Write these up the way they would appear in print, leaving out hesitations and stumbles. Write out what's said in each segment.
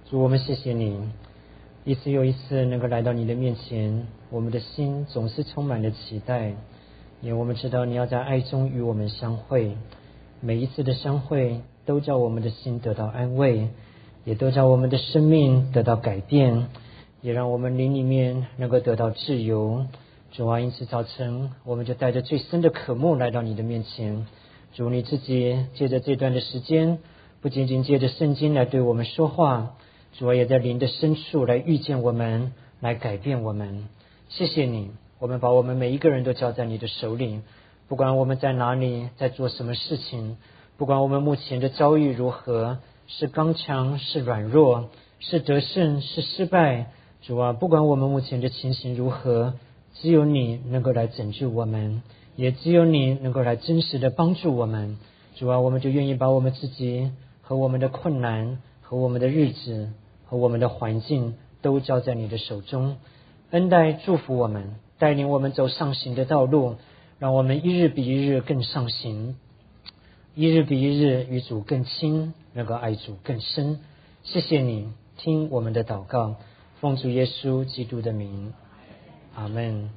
主，我们谢谢你，一次又一次能够来到你的面前，我们的心总是充满了期待，因为我们知道你要在爱中与我们相会，每一次的相会都叫我们的心得到安慰，也都叫我们的生命得到改变，也让我们灵里面能够得到自由。主啊，因此早晨我们就带着最深的渴慕来到你的面前。主，你自己借着这段的时间，不仅仅借着圣经来对我们说话，主啊，也在灵的深处来遇见我们，来改变我们。谢谢你，我们把我们每一个人都交在你的手里，不管我们在哪里，在做什么事情，不管我们目前的遭遇如何，是刚强是软弱，是得胜是失败，主啊，不管我们目前的情形如何，只有你能够来拯救我们，也只有你能够来真实的帮助我们。主啊，我们就愿意把我们自己和我们的困难和我们的日子和我们的环境都交在你的手中，恩待祝福我们，带领我们走上行的道路，让我们一日比一日更上行，一日比一日与主更亲，能够爱主更深。谢谢你，听我们的祷告，奉主耶稣基督的名，阿们。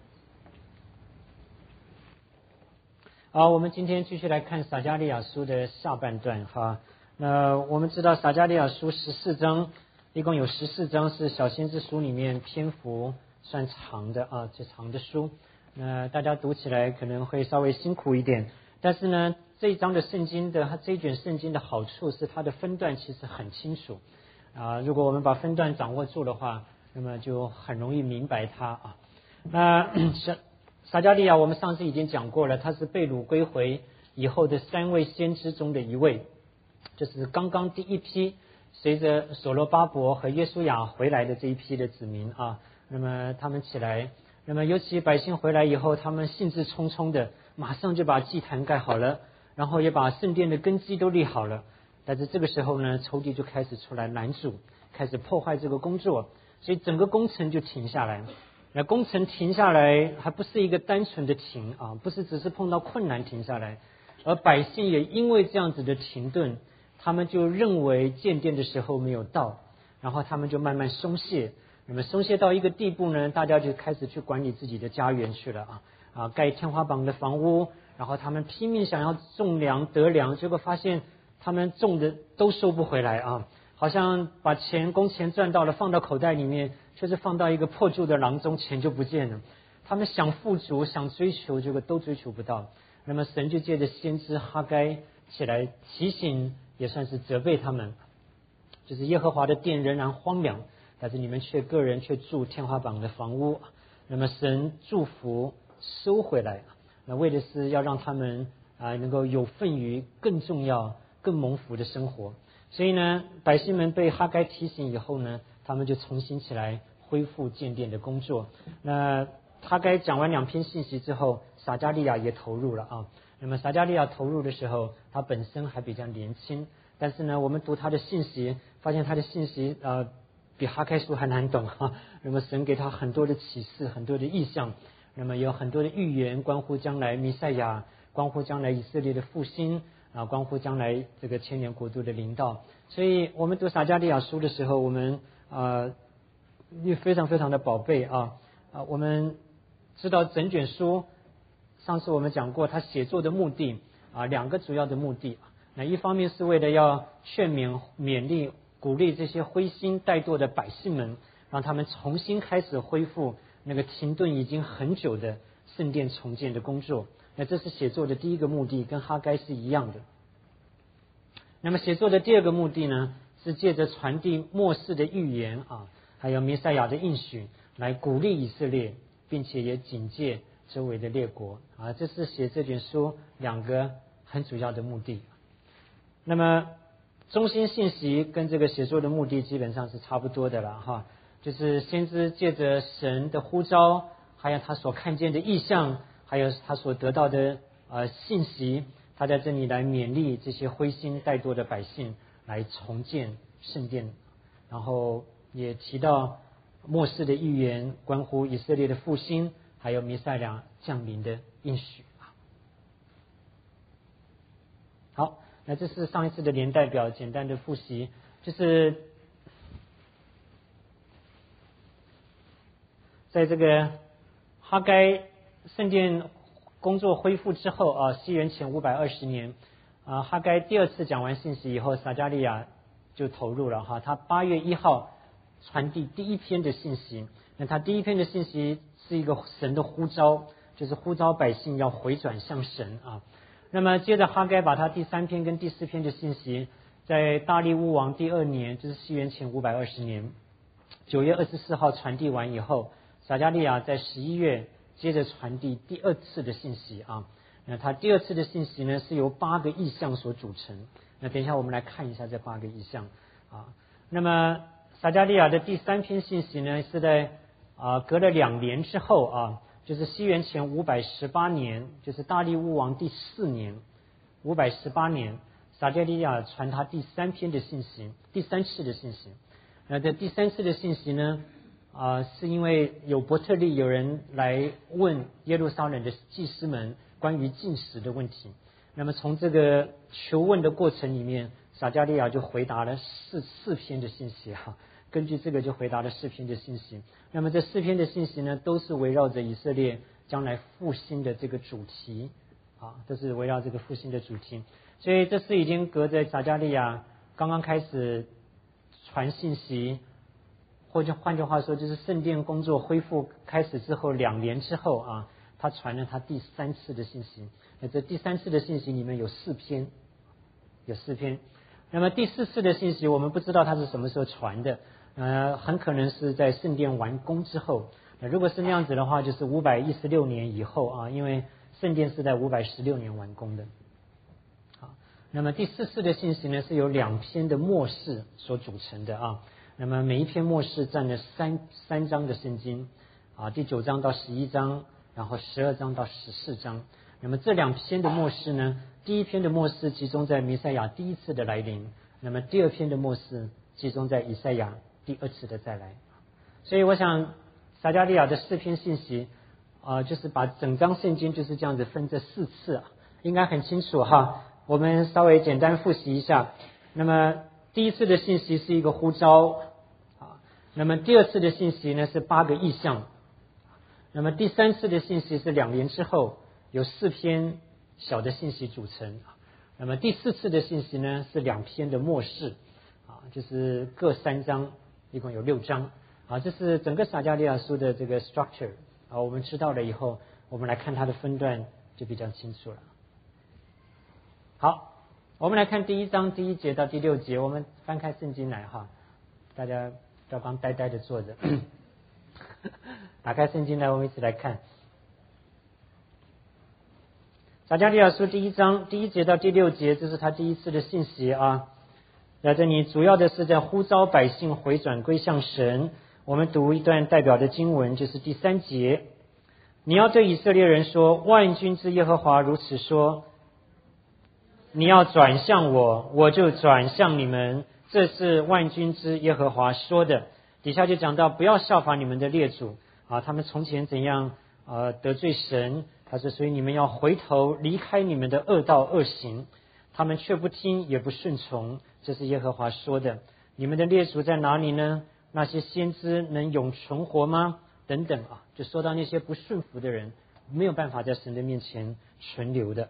好，我们今天继续来看撒迦利亚书的下半段哈。那我们知道撒迦利亚书14章，一共有14章是小先知书里面篇幅算长的啊，这长的书。那大家读起来可能会稍微辛苦一点，但是呢，这一章的圣经的这一卷圣经的好处是它的分段其实很清楚啊。如果我们把分段掌握住的话，那么就很容易明白它啊。那撒迦利亚我们上次已经讲过了，他是被掳归回以后的3位先知中的一位，就是刚刚第一批随着所罗巴伯和约书亚回来的这一批的子民啊。那么他们起来，那么尤其百姓回来以后，他们兴致冲冲的马上就把祭坛盖好了，然后也把圣殿的根基都立好了。但是这个时候呢，仇敌就开始出来拦阻，开始破坏这个工作，所以整个工程就停下来。那工程停下来还不是一个单纯的停啊，不是只是碰到困难停下来，而百姓也因为这样子的停顿，他们就认为建殿的时候没有到，然后他们就慢慢松懈。那么松懈到一个地步呢，大家就开始去管理自己的家园去了啊，盖天花板的房屋，然后他们拼命想要种粮得粮，结果发现他们种的都收不回来啊，好像把工钱赚到了放到口袋里面，却是放到一个破旧的囊中，钱就不见了。他们想富足想追求，结果都追求不到。那么神就借着先知哈该起来提醒，也算是责备他们，就是耶和华的殿仍然荒凉，但是你们个人却住天花板的房屋。那么神祝福收回来，那为的是要让他们能够有份于更重要更蒙福的生活。所以呢，百姓们被哈该提醒以后呢，他们就重新起来恢复建殿的工作。那哈该讲完2篇信息之后，撒迦利亚也投入了啊。那么撒迦利亚投入的时候，他本身还比较年轻，但是呢，我们读他的信息，发现他的信息比哈该书还难懂哈。那么神给他很多的启示，很多的意象，那么有很多的预言，关乎将来弥赛亚，关乎将来以色列的复兴啊，关乎将来这个千年国度的临到。所以我们读撒迦利亚书的时候，我们也非常非常的宝贝我们知道整卷书，上次我们讲过他写作的目的2个主要的目的。那一方面是为了要劝勉勉励鼓励这些灰心怠惰的百姓们，让他们重新开始恢复那个停顿已经很久的圣殿重建的工作。那这是写作的第一个目的，跟哈该是一样的。那么写作的第二个目的呢，是借着传递末世的预言还有弥赛亚的应许，来鼓励以色列，并且也警戒周围的列国这是写这卷书2个很主要的目的。那么中心信息跟这个写作的目的基本上是差不多的了就是先知借着神的呼召，还有他所看见的异象，还有他所得到的信息，他在这里来勉励这些灰心怠惰的百姓来重建圣殿，然后也提到末世的预言，关乎以色列的复兴，还有弥赛亚降临的应许。好，那这是上一次的连代表简单的复习，就是在这个哈该圣殿工作恢复之后啊，西元前520年啊，哈该第二次讲完信息以后，撒迦利亚就投入了哈，他8月1号传递第一篇的信息。那他第一篇的信息是一个神的呼召，就是呼召百姓要回转向神啊。那么接着哈该把他第3篇跟第4篇的信息，在大利乌王第2年，就是西元前520年9月24号传递完以后，撒迦利亚在11月接着传递第2次的信息啊。那他第2次的信息呢，是由8个异象所组成。那等一下我们来看一下这8个异象啊。那么撒迦利亚的第3篇信息呢，是在隔了2年之后啊，就是西元前518年，就是大利乌王第4年，518年，撒迦利亚传他第3篇的信息，第3次的信息。那这第3次的信息呢，是因为有伯特利有人来问耶路撒冷的祭司们关于禁食的问题。那么从这个求问的过程里面，撒迦利亚就回答了四篇的信息哈。根据这个就回答了4篇的信息。那么这4篇的信息呢，都是围绕着以色列将来复兴的这个主题啊，都是围绕这个复兴的主题。所以这是已经隔着撒迦利亚刚刚开始传信息，或者换句话说，就是圣殿工作恢复开始之后2年之后啊，他传了他第3次的信息。那这第3次的信息里面有4篇，那么第4次的信息我们不知道他是什么时候传的，很可能是在圣殿完工之后。如果是那样子的话，就是516年以后啊，因为圣殿是在516年完工的。好，那么第4次的信息呢，是由2篇的末世所组成的啊。那么每一篇末世占了三章的圣经啊，第9章到11章，然后12章到14章。那么这2篇的末世呢，第一篇的末世集中在弥赛亚第1次的来临，那么第2篇的末世集中在以赛亚第2次的再来。所以我想撒迦利亚的4篇信息就是把整章圣经就是这样子分这4次，应该很清楚哈。我们稍微简单复习一下。那么第1次的信息是一个呼召啊，那么第2次的信息呢是8个异象，那么第3次的信息是2年之后，有4篇小的信息组成。那么第4次的信息呢是2篇的末世啊，就是各3章，一共有6章啊。这是整个撒迦利亚书的这个 structure 啊，我们知道了以后，我们来看它的分段就比较清楚了。好，我们来看第1章第1节到第6节，我们翻开圣经来哈，大家不要光呆呆的坐着，打开圣经来，我们一起来看。撒迦利亚书第1章第1节到第6节，这是他第1次的信息啊。在这里主要的是在呼召百姓回转归向神。我们读一段代表的经文，就是第3节。你要对以色列人说，万军之耶和华如此说，你要转向我，我就转向你们，这是万军之耶和华说的。底下就讲到不要效法你们的列祖啊，他们从前怎样得罪神，他说所以你们要回头离开你们的恶道恶行，他们却不听也不顺从，这是耶和华说的。你们的列祖在哪里呢？那些先知能永存活吗？等等啊，就说到那些不顺服的人没有办法在神的面前存留的。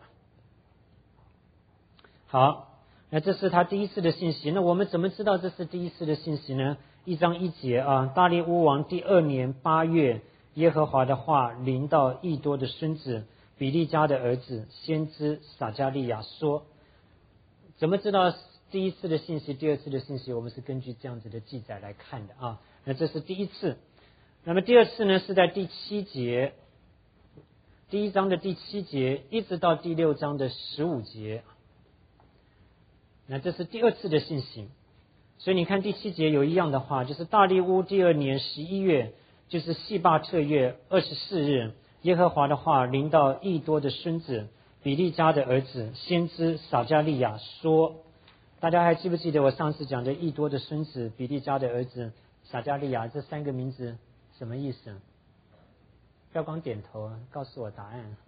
好，那这是他第1次的信息。那我们怎么知道这是第1次的信息呢？1章1节啊，大利乌王第2年8月，耶和华的话临到益多的孙子比利家的儿子先知撒迦利亚说。怎么知道第1次的信息第2次的信息？我们是根据这样子的记载来看的啊。那这是第1次。那么第2次呢，是在第7节，第1章的第7节一直到第6章的15节。那这是第2次的信息。所以你看第7节有一样的话，就是大利乌第2年11月，就是细巴特月24日，耶和华的话临到益多的孙子比利家的儿子先知撒迦利亚说。大家还记不记得我上次讲的益多的孙子比利家的儿子撒迦利亚这3个名字什么意思？不要光点头，告诉我答案。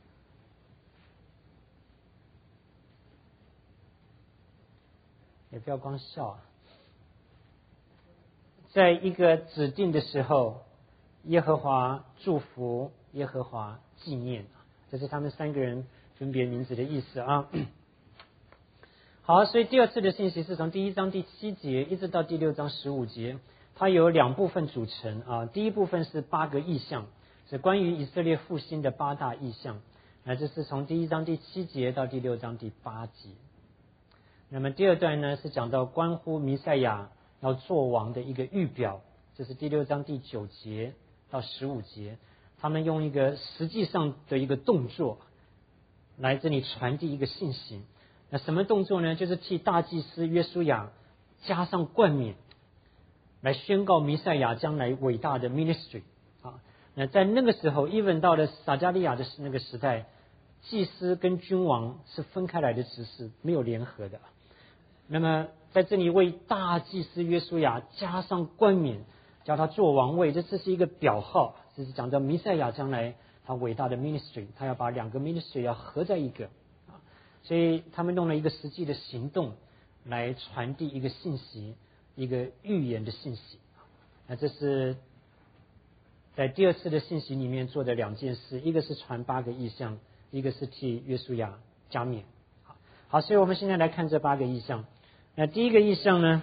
也不要光笑。在一个指定的时候， 耶和华祝福，耶和华纪念，这是他们三个人分别名字的意思啊。好，所以第二次的信息是从第1章第7节一直到第6章15节，它有2部分组成啊。第一部分是8个异象，是关于以色列复兴的8大异象，那这是从第1章第7节到第6章第8节。那么第二段呢，是讲到关乎弥赛亚要做王的一个预表，这是第6章第9节到15节，他们用一个实际上的一个动作来这里传递一个信息。那什么动作呢？就是替大祭司约书亚加上冠冕，来宣告弥赛亚将来伟大的 ministry 啊。那在那个时候 even 到了撒迦利亚的那个时代，祭司跟君王是分开来的职事，没有联合的。那么在这里为大祭司约书亚加上冠冕，叫他做王位，这是一个表号，这是讲到弥赛亚将来他伟大的 ministry， 他要把2个 ministry 要合在一个。所以他们用了一个实际的行动来传递一个信息，一个预言的信息。那这是在第二次的信息里面做的2件事，一个是传8个异象，一个是替约书亚加冕。好，所以我们现在来看这8个异象。那第一个异象呢，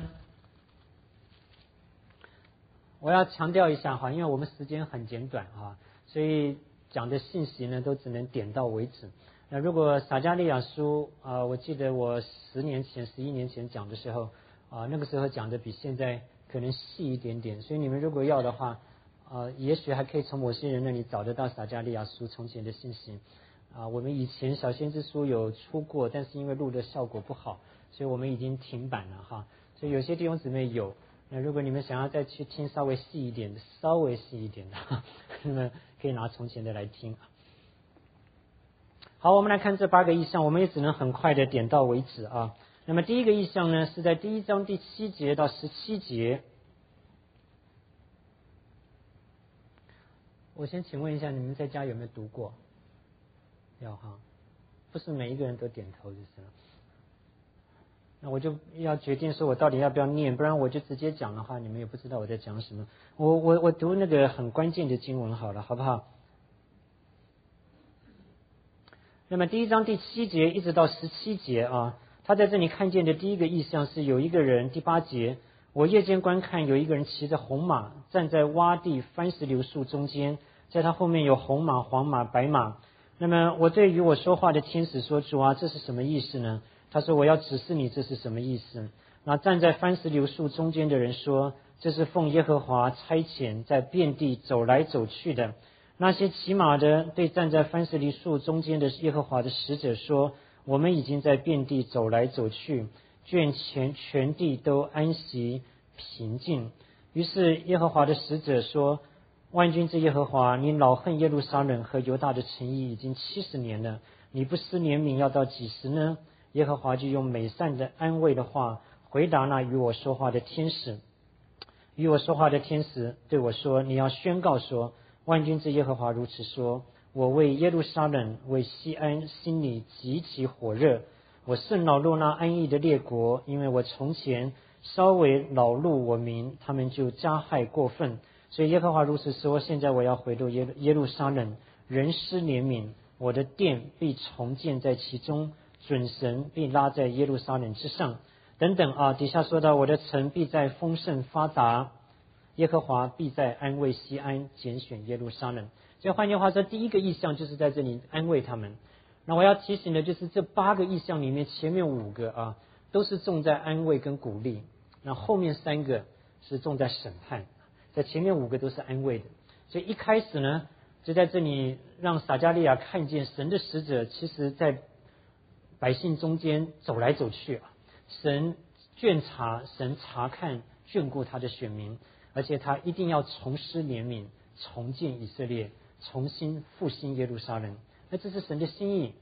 我要强调一下哈，因为我们时间很简短哈，所以讲的信息呢都只能点到为止。那如果撒迦利亚书我记得我10年前、11年前讲的时候那个时候讲的比现在可能细一点点，所以你们如果要的话也许还可以从某些人那里找得到撒迦利亚书从前的信息我们以前小先知书有出过，但是因为录的效果不好，所以我们已经停版了哈。所以有些弟兄姊妹有，那如果你们想要再去听稍微细一点的那么可以拿从前的来听。好，我们来看这8个异象，我们也只能很快的点到为止啊。那么第一个异象呢，是在第1章第7节到17节。我先请问一下，你们在家有没有读过？要哈，不是每一个人都点头就是了。那我就要决定说我到底要不要念，不然我就直接讲的话，你们也不知道我在讲什么。我读那个很关键的经文好了，好不好？那么第1章第7节一直到17节啊，他在这里看见的第一个异象是有一个人，第8节，我夜间观看，有一个人骑着红马，站在洼地番石榴树中间，在他后面有红马、黄马、白马。那么我对与我说话的天使说，主啊，这是什么意思呢？他说，我要指示你这是什么意思。那站在番石榴树中间的人说，这是奉耶和华差遣，在遍地走来走去的。那些骑马的对站在番石榴树中间的耶和华的使者说，我们已经在遍地走来走去，愿全地都安息平静。于是耶和华的使者说，万军之耶和华，你恼恨耶路撒冷和犹大的城邑已经70年了，你不施怜悯要到几时呢？耶和华就用美善的安慰的话回答那与我说话的天使。与我说话的天使对我说，你要宣告说，万军之耶和华如此说，我为耶路撒冷为西安心里极其火热，我甚恼怒那安逸的列国，因为我从前稍微恼怒我民，他们就加害过分。所以耶和华如此说，现在我要回到耶路撒冷，人施怜悯，我的殿必重建在其中，准绳必拉在耶路撒冷之上，等等底下说到，我的城必在丰盛发达，耶和华必在安慰西安，拣选耶路撒冷。所以换句话说，第一个异象就是在这里安慰他们。那我要提醒的就是这8个异象里面，前面5个都是重在安慰跟鼓励，那后面3个是重在审判，在前面5个都是安慰的。所以一开始呢，就在这里让撒迦利亚看见神的使者其实在百姓中间走来走去神神查看眷顾他的选民，而且他一定要重施怜悯，重建以色列，重新复兴耶路撒冷。那这是神的心意。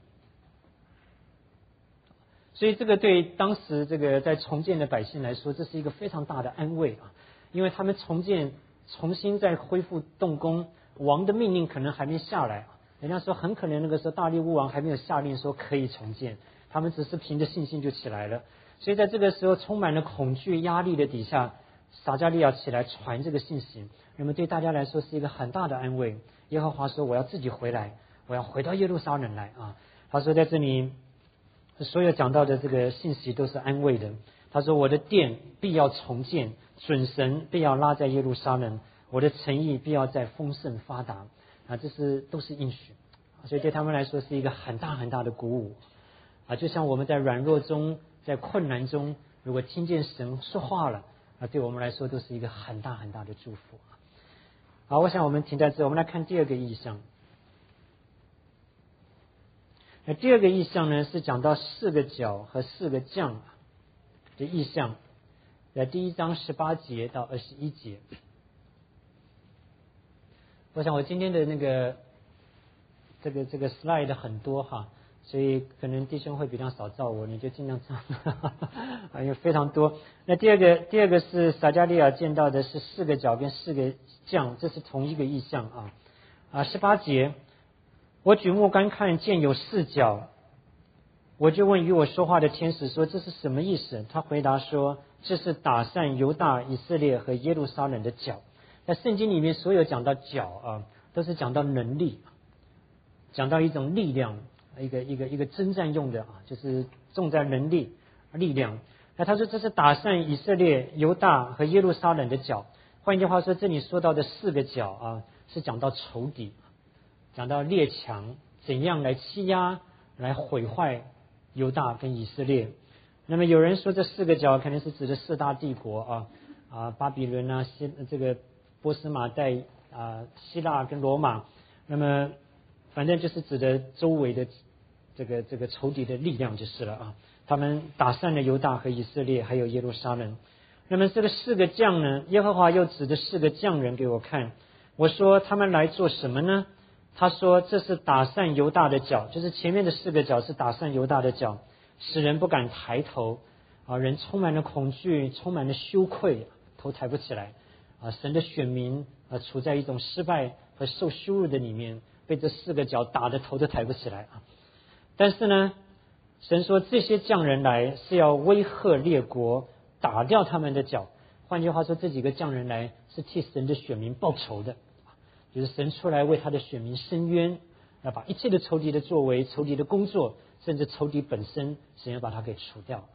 所以这个对当时这个在重建的百姓来说，这是一个非常大的安慰因为他们重建重新再恢复动工，王的命令可能还没下来人家说很可能那个时候大利乌王还没有下令说可以重建，他们只是凭着信心就起来了。所以在这个时候充满了恐惧压力的底下， 撒迦利亚起来传这个信息，那么对大家来说是一个很大的安慰。耶和华说我要自己回来，我要回到耶路撒冷来啊。他说在这里所有讲到的这个信息都是安慰的。他说我的殿必要重建，准绳必要拉在耶路撒冷，我的诚意必要在丰盛发达啊，这都是应许，所以对他们来说是一个很大很大的鼓舞啊。就像我们在软弱中，在困难中，如果听见神说话了啊，对我们来说都是一个很大很大的祝福。好，我想我们停在这，我们来看第二个意象。那第二个意象呢，是讲到4个角和4个杖的意象，在第1章18节到21节。我想我今天的那个这个 slide 很多哈，所以可能弟兄会比较少照我，你就尽量照啊，因为非常多。那第二个是撒迦利亚见到的是4个角跟4个杖，这是同一个意象啊。18节，我举目观看，见有4角，我就问与我说话的天使说这是什么意思？他回答说这是打散犹大、以色列和耶路撒冷的角。在圣经里面所有讲到角啊，都是讲到能力，讲到一种力量，一个征战用的啊，就是重在能力力量。那他说这是打散以色列、犹大和耶路撒冷的角。换句话说，这里说到的4个角啊，是讲到仇敌，讲到列强怎样来欺压、来毁坏犹大跟以色列。那么有人说这4个角可能是指的4大帝国巴比伦啊，这个波斯马代希腊跟罗马。那么反正就是指的周围的这个仇敌的力量就是了啊。他们打散了犹大和以色列还有耶路撒冷。那么这个4个将呢，耶和华又指的4个匠人给我看。我说他们来做什么呢？他说这是打散犹大的角，就是前面的4个角是打散犹大的角，使人不敢抬头啊，人充满了恐惧，充满了羞愧，头抬不起来啊。神的选民处在一种失败和受羞辱的里面，被这4个角打得头都抬不起来啊。但是呢，神说这些匠人来是要威吓列国，打掉他们的角。换句话说，这几个匠人来是替神的选民报仇的，就是神出来为他的选民伸冤，要把一切的仇敌的作为、仇敌的工作，甚至仇敌本身，神要把它给除掉。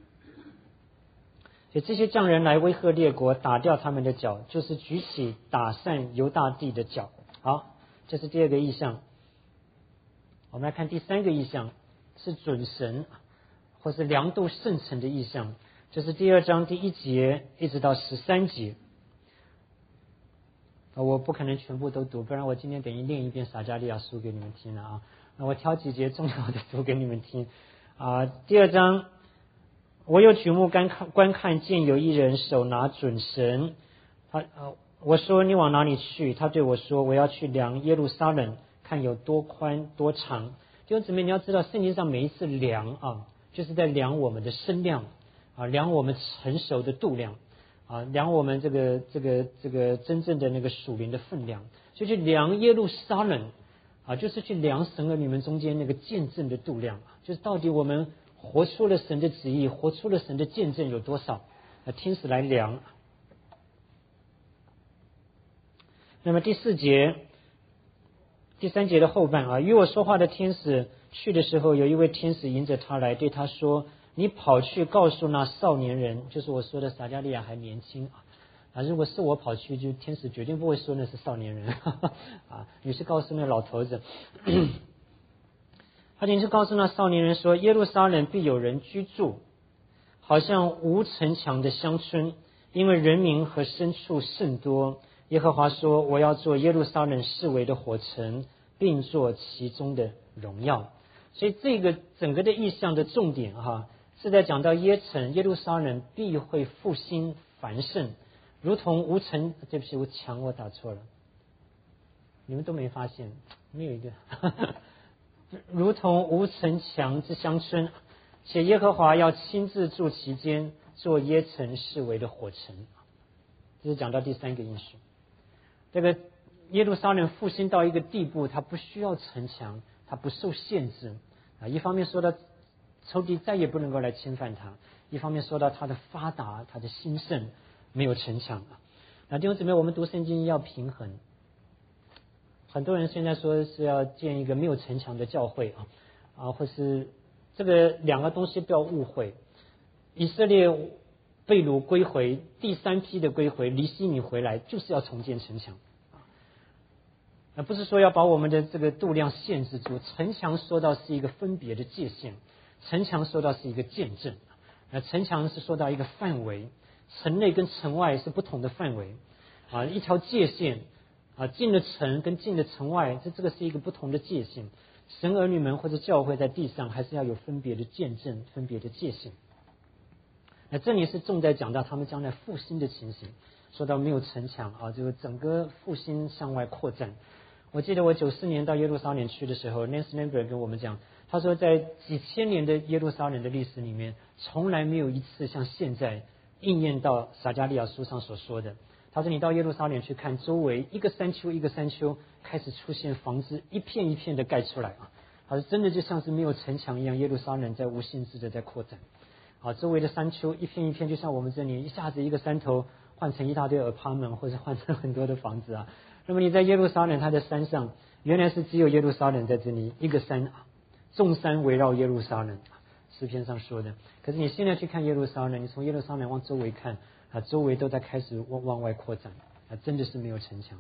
所以这些匠人来威吓列国，打掉他们的角，就是举起打散犹大地的角。好，这是第2个意象。我们来看第3个意象，是准绳或是量度圣城的意象，这是第2章第1节一直到13节。我不可能全部都读，不然我今天等于念一遍撒迦利亚书给你们听了啊。那我挑几节重要的读给你们听啊。第2章，我又举目观看，见有一人手拿准绳，我说你往哪里去？他对我说我要去量耶路撒冷，看有多宽多长。弟兄姊妹，你要知道圣经上每一次量啊，就是在量我们的身量啊，量我们成熟的度量啊，量我们这个真正的那个属灵的分量。所以去量耶路撒冷啊，就是去量神和你们中间那个见证的度量，就是到底我们活出了神的旨意，活出了神的见证有多少？天使来量。那么第4节。第3节的后半啊，与我说话的天使去的时候，有一位天使迎着他来，对他说：你跑去告诉那少年人，就是我说的撒迦利亚还年轻啊。如果是我跑去，就天使绝对不会说那是少年人啊，你是告诉那老头子。他就告诉那少年人说：耶路撒冷必有人居住，好像无城墙的乡村，因为人民和牲畜甚多。耶和华说：我要做耶路撒冷四围的火城，并做其中的荣耀。所以这个整个的意象的重点是在讲到耶路撒冷必会复兴繁盛，如同无城，对不起，我墙我打错了，你们都没发现，没有一个如同无城墙之乡村，且耶和华要亲自住其间，做耶城四围的火城。这是讲到第3个应许。这个耶路撒冷复兴到一个地步，它不需要城墙，它不受限制啊。一方面说到仇敌再也不能够来侵犯它，一方面说到它的发达，它的兴盛。 没有城墙。那弟兄姊妹，我们读圣经要平衡。很多人现在说是要建一个没有城墙的教会或是这个两个东西不要误会。以色列被掳归回，第3批的归回，离西米回来，就是要重建城墙。不是说要把我们的这个度量限制住，城墙说到是一个分别的界限，城墙说到是一个见证，城墙是说到一个范围，城内跟城外是不同的范围一条界限进了城跟进了城外，这个是一个不同的界限。神儿女们或者教会在地上还是要有分别的见证，分别的界限。那这里是重在讲到他们将来复兴的情形，说到没有城墙这个整个复兴向外扩展。我记得我94年到耶路撒冷去的时候 Nancy Lambert 跟我们讲，他说在几千年的耶路撒冷的历史里面，从来没有一次像现在应验到撒迦利亚书上所说的。他说你到耶路撒冷去看，周围一个山丘一个山丘开始出现房子，一片一片的盖出来他说真的就像是没有城墙一样，耶路撒冷在无限制的在扩展周围的山丘一片一片，就像我们这里一下子一个山头换成一大堆 apartment 或者换成很多的房子那么你在耶路撒冷，它的山上原来是只有耶路撒冷在这里一个山众山围绕耶路撒冷诗篇上说的。可是你现在去看耶路撒冷，你从耶路撒冷往周围看周围都在开始往外扩展真的是没有城墙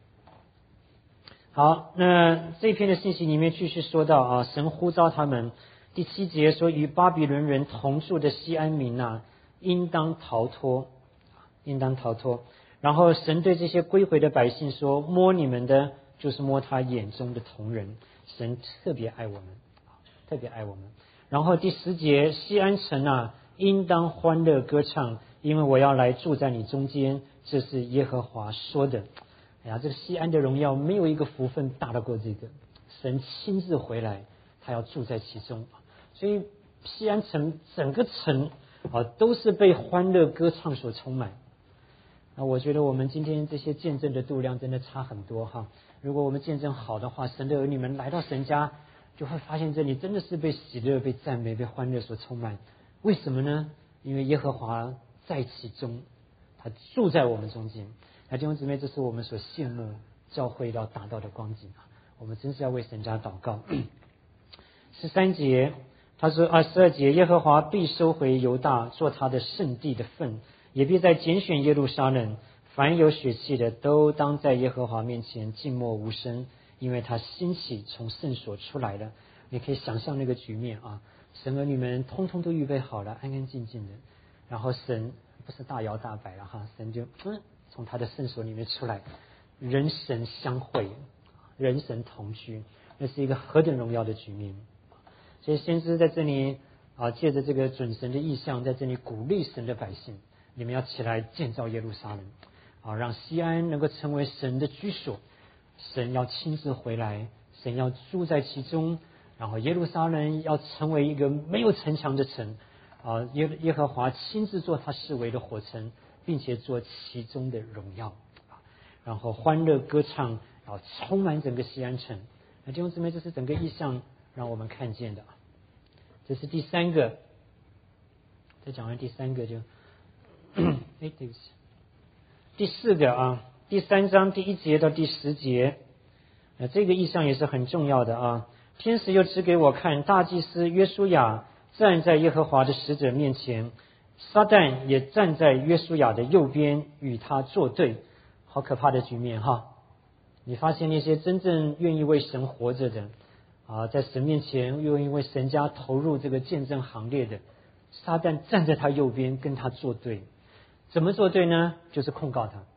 好，那这篇的信息里面继续说到神呼召他们。第7节说，与巴比伦人同住的西安民应当逃脱，应当逃脱。然后神对这些归回的百姓说，摸你们的就是摸他眼中的瞳人。神特别爱我们，特别爱我们。然后第10节，西安城应当欢乐歌唱，因为我要来住在你中间，这是耶和华说的。这个西安的荣耀没有一个福分大得过这个，神亲自回来，他要住在其中。所以西安城整个城都是被欢乐歌唱所充满。我觉得我们今天这些见证的度量真的差很多如果我们见证好的话，神的儿女们来到神家，就会发现这里真的是被喜乐、被赞美、被欢乐所充满。为什么呢？因为耶和华在其中，他住在我们中间。弟兄姊妹，这是我们所羡慕教会要达到的光景我们真是要为神家祷告。13节他说12节，耶和华必收回犹大做他的圣地的份，也必在拣选耶路撒冷。凡有血气的都当在耶和华面前静默无声，因为他兴起从圣所出来了。你可以想象那个局面神儿女们通通都预备好了，安安静静的，然后神不是大摇大摆了神就从他的圣所里面出来，人神相会，人神同居，那是一个何等荣耀的局面。所以先知在这里借着这个准神的意象，在这里鼓励神的百姓，你们要起来建造耶路撒冷让西安能够成为神的居所，神要亲自回来，神要住在其中，然后耶路撒冷要成为一个没有城墙的城耶和华亲自做他视为的火城，并且做其中的荣耀然后欢乐歌唱充满整个西安城。弟兄姊妹，这是整个意象让我们看见的这是第3个。再讲完第3个就对不起，第4个第3章第1节到第10节这个意象也是很重要的天使又指给我看，大祭司约书亚站在耶和华的使者面前，撒旦也站在约书亚的右边与他作对。好可怕的局面你发现那些真正愿意为神活着的在神面前愿意为神家投入这个见证行列的，撒旦站在他右边跟他作对。怎么作对呢？就是控告他。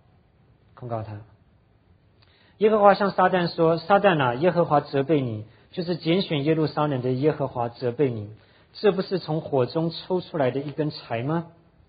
耶和华向撒旦说，撒旦耶和华责备你，就是拣选耶路撒冷的耶和华责备你，这不是从火中抽出来的一根柴吗？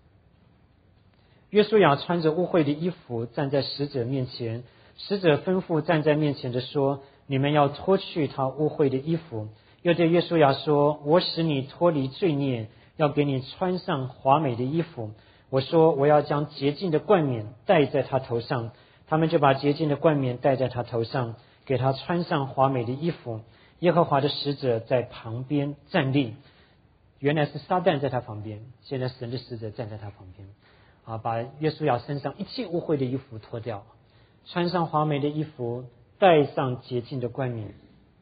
约书亚穿着污秽的衣服站在使者面前，使者吩咐站在面前的说，你们要脱去他污秽的衣服。又对约书亚说，我使你脱离罪孽，要给你穿上华美的衣服。我说，我要将洁净的冠冕戴在他头上。他们就把洁净的冠冕戴在他头上，给他穿上华美的衣服。耶和华的使者在旁边站立。原来是撒旦在他旁边，现在神的使者站在他旁边把约书亚身上一切污秽的衣服脱掉，穿上华美的衣服，戴上洁净的冠冕。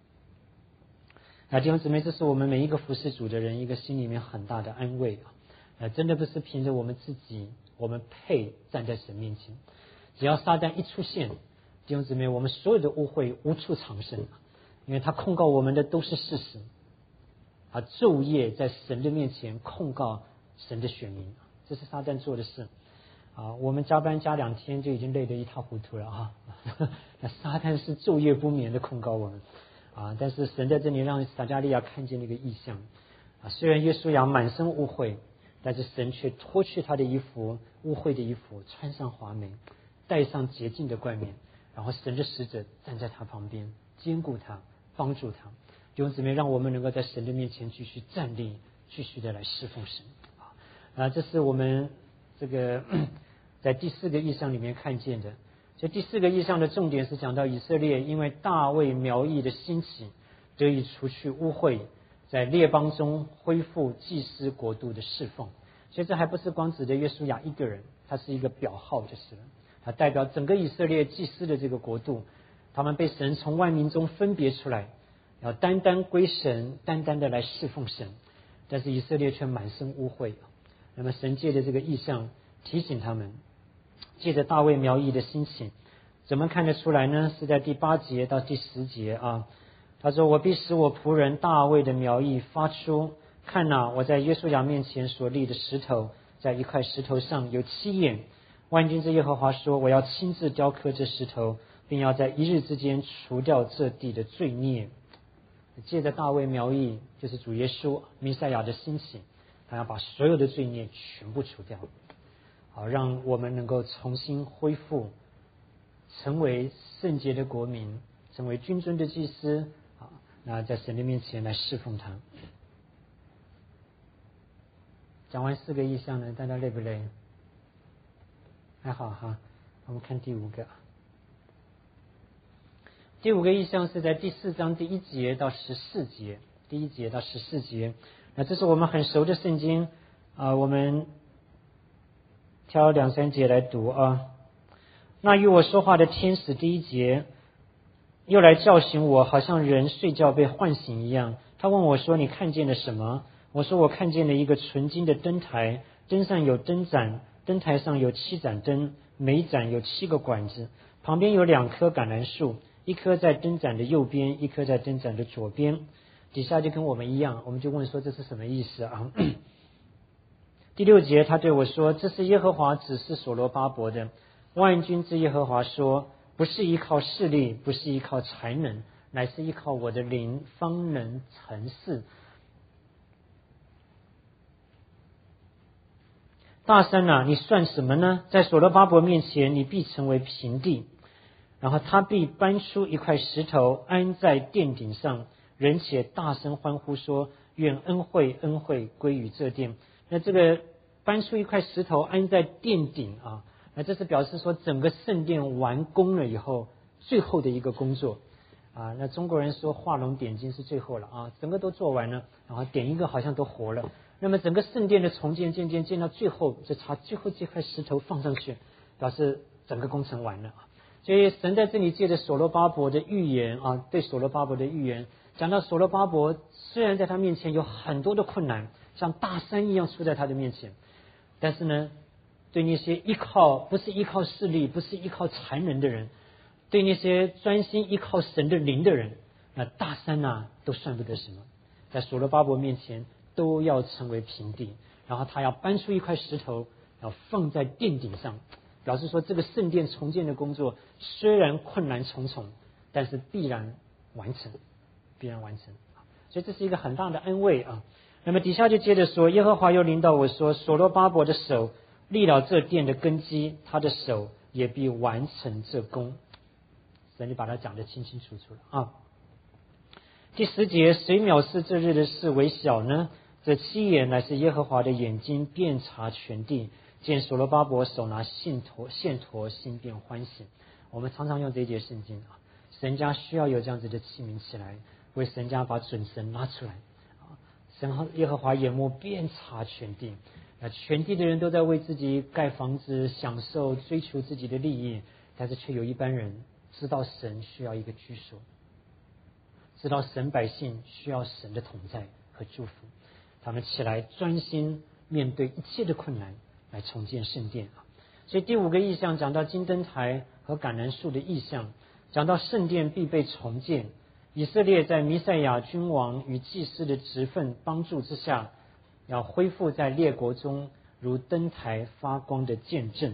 弟兄姊妹，这是我们每一个服侍主的人一个心里面很大的安慰真的不是凭着我们自己，我们配站在神面前。只要撒旦一出现，弟兄姊妹，我们所有的污秽无处藏身，因为他控告我们的都是事实，昼夜在神的面前控告神的选民，这是撒旦做的事我们加班加2天就已经累得一塌糊涂了那撒旦是昼夜不眠的控告我们但是神在这里让撒迦利亚看见了一个异象虽然约书亚满身污秽，但是神却脱去他的衣服，污秽的衣服，穿上华美，戴上洁净的冠冕，然后神的使者站在他旁边，坚固他，帮助他。弟兄姊妹，让我们能够在神的面前继续站立，继续的来侍奉神这是我们这个在第4个异象里面看见的。这第4个异象的重点是讲到以色列因为大卫苗裔的兴起，得以除去污秽，在列邦中恢复祭司国度的侍奉。所以这还不是光指的约书亚一个人，他是一个表号就是了，他代表整个以色列祭司的这个国度，他们被神从万民中分别出来，要单单归神，单单的来侍奉神。但是以色列却满身污秽，那么神借着这个异象提醒他们，借着大卫苗裔的兴起，怎么看得出来呢？是在第8节到第10节他说：我必使我仆人大卫的苗裔发出，看我在约书亚面前所立的石头，在一块石头上有7眼。万军之耶和华说：我要亲自雕刻这石头，并要在1日之间除掉这地的罪孽。借着大卫苗裔，就是主耶稣弥赛亚的兴起，他要把所有的罪孽全部除掉，好让我们能够重新恢复，成为圣洁的国民，成为君尊的祭司那在神的面前来侍奉他。讲完4个异象呢，大家累不累？还好我们看第5个。第5个异象是在第4章第1节到14节，第1节到14节。那这是我们很熟的圣经我们挑2、3节来读那与我说话的天使，第1节，又来叫醒我，好像人睡觉被唤醒一样。他问我说：你看见了什么？我说：我看见了一个纯金的灯台，灯上有灯盏，灯台上有7盏灯，每盏有7个管子，旁边有2棵橄榄树，一棵在灯盏的右边，一棵在灯盏的左边。底下就跟我们一样，我们就问说这是什么意思第6节，他对我说：这是耶和华指示所罗巴伯的。万军之耶和华说：不是依靠势力，不是依靠才能，乃是依靠我的灵，方能成事。大山你算什么呢？在所罗巴伯面前，你必成为平地。然后他必搬出一块石头，安在殿顶上，人且大声欢呼说：愿恩惠恩惠归于这殿。那这个搬出一块石头安在殿顶那这是表示说整个圣殿完工了以后最后的一个工作那中国人说画龙点睛是最后了整个都做完了，然后点一个好像都活了。那么整个圣殿的重建渐渐建到最后，就差最后这块石头放上去，表示整个工程完了所以神在这里借着所罗巴伯的预言对所罗巴伯的预言，讲到所罗巴伯虽然在他面前有很多的困难，像大山一样出在他的面前，但是呢，对那些不是依靠势力，不是依靠才能的人，对那些专心依靠神的灵的人，那大山都算不得什么，在所罗巴伯面前都要成为平地。然后他要搬出一块石头，要放在殿顶上，表示说这个圣殿重建的工作虽然困难重重，但是必然完成。所以这是一个很大的安慰那么底下就接着说，耶和华又领导我说，所罗巴伯的手立了这殿的根基，他的手也必完成这功。神就把它讲得清清楚楚了第10节，谁藐视这日的事为小呢？这7眼乃是耶和华的眼睛，遍察全地，见所罗巴伯手拿线砣，心便欢喜。我们常常用这一节圣经神家需要有这样子的器皿起来，为神家把准绳拉出来神耶和华眼目遍察全地。 全地的人都在为自己盖房子、享受、追求自己的利益，但是却有一般人知道神需要一个居所，知道神百姓需要神的同在和祝福，他们起来专心面对一切的困难，来重建圣殿。所以第5个意象讲到金灯台和橄榄树的意象，讲到圣殿必被重建，以色列在弥赛亚君王与祭司的职分帮助之下，要恢复在列国中如灯台发光的见证。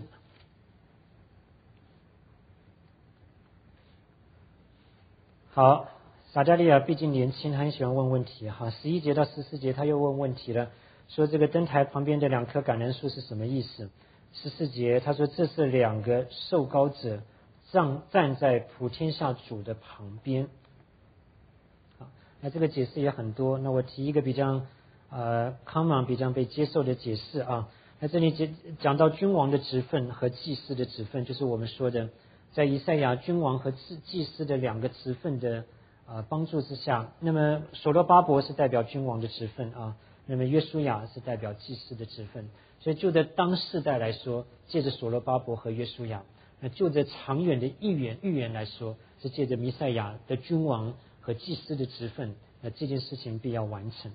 好，撒迦利亚毕竟年轻，很喜欢问问题。11节到14节他又问问题了，说这个灯台旁边的2棵橄榄树是什么意思？14节他说这是2个受膏者站在普天下主的旁边。好，那这个解释也很多，那我提一个比较common 比较被接受的解释啊。那这里讲到君王的职分和祭司的职分，就是我们说的在以赛亚君王和祭司的2个职分的帮助之下，那么所罗巴伯是代表君王的职分啊，那么约书亚是代表祭司的职分。所以就在当世代来说，借着所罗巴伯和约书亚，那就在长远的预言来说，是借着弥赛亚的君王和祭司的职分，那这件事情必要完成。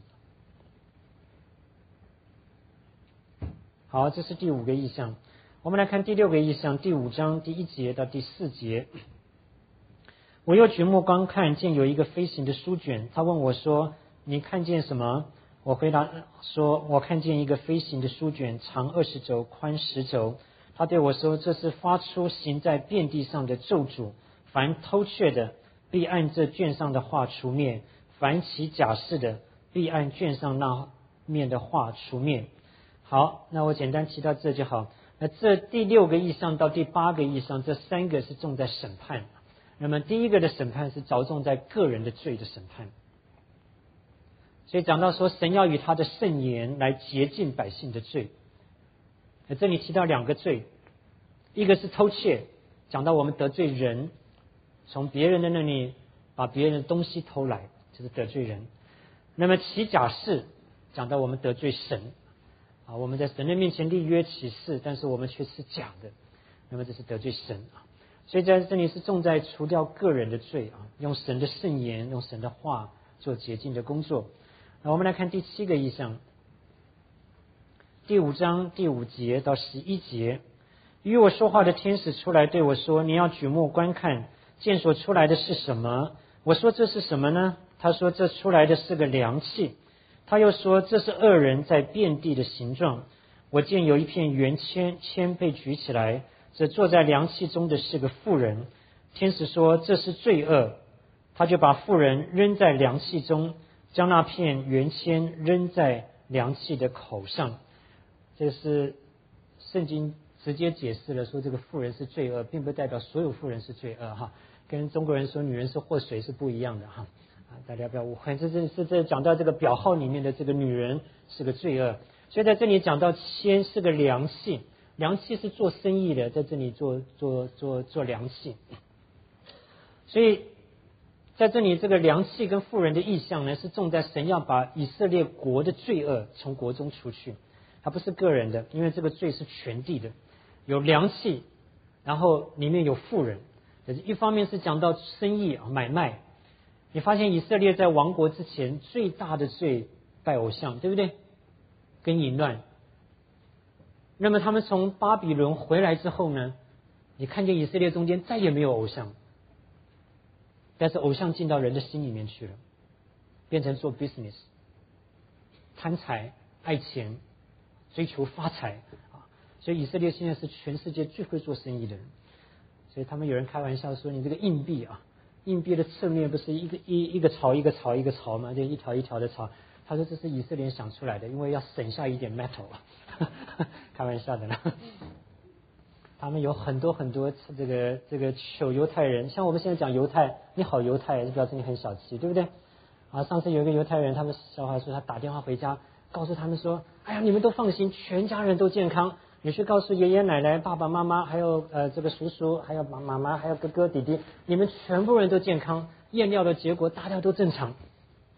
好，这是第5个意象。我们来看第6个意象，第5章第1节到第4节。我又举目观看，见有一个飞行的书卷，他问我说：“你看见什么？”我回答说：“我看见一个飞行的书卷，长20肘，宽10肘。”他对我说：“这是发出行在遍地上的咒诅，凡偷窃的，必按这卷上的话除灭；凡起假誓的，必按卷上那面的话除灭。”好，那我简单提到这就好。那这第6个意象到第8个意象，这3个是重在审判。那么第1个的审判是着重在个人的罪的审判。所以讲到说，神要以他的圣言来洁净百姓的罪。那这里提到2个罪，一个是偷窃，讲到我们得罪人，从别人的那里把别人的东西偷来，这是得罪人。那么起假誓，讲到我们得罪神啊，我们在神的面前立约起誓，但是我们却是假的，那么这是得罪神啊。所以在这里是重在除掉个人的罪啊，用神的圣言，用神的话做洁净的工作。那我们来看第7个意象，第5章第5节到11节。与我说话的天使出来对我说：“你要举目观看，见所出来的是什么？”我说：“这是什么呢？”他说：“这出来的是个量器。”他又说：“这是恶人在遍地的形状。”我见有一片圆签被举起来，这坐在量器中的是个妇人。天使说：“这是罪恶。”他就把妇人扔在量器中，将那片圆签扔在量器的口上。这是圣经直接解释了，说这个妇人是罪恶，并不代表所有妇人是罪恶哈，跟中国人说女人是祸水是不一样的哈。大家不要误会，这讲到这个表号里面的这个女人是个罪恶，所以在这里讲到签是个量器，量器是做生意的，在这里做量器，所以在这里这个量器跟妇人的意象呢，是重在神要把以色列国的罪恶从国中除去，它不是个人的，因为这个罪是全地的，有量器，然后里面有妇人，一方面是讲到生意买卖。你发现以色列在亡国之前最大的罪拜偶像，对不对？跟淫乱。那么他们从巴比伦回来之后呢，你看见以色列中间再也没有偶像，但是偶像进到人的心里面去了，变成做 business， 贪财爱钱，追求发财啊！所以以色列现在是全世界最会做生意的人。所以他们有人开玩笑说，你这个硬币啊，硬币的侧面不是一个槽一个槽一个槽吗？就一条一条的槽。他说这是以色列人想出来的，因为要省下一点 metal 开玩笑的啦。他们有很多这个求犹太人，像我们现在讲犹太，你好犹太，就表示你很小气，对不对？啊，上次有一个犹太人，他们小孩说他打电话回家，告诉他们说：“哎呀，你们都放心，全家人都健康。你去告诉爷爷奶奶、爸爸妈妈，还有这个叔叔，还有妈妈，还有哥哥弟弟，你们全部人都健康。验尿的结果大家都正常。”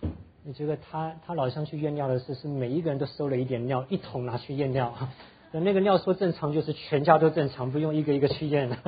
结果他老乡去验尿的是每一个人都收了一点尿，一桶拿去验尿。那个尿说正常，就是全家都正常，不用一个一个去验的。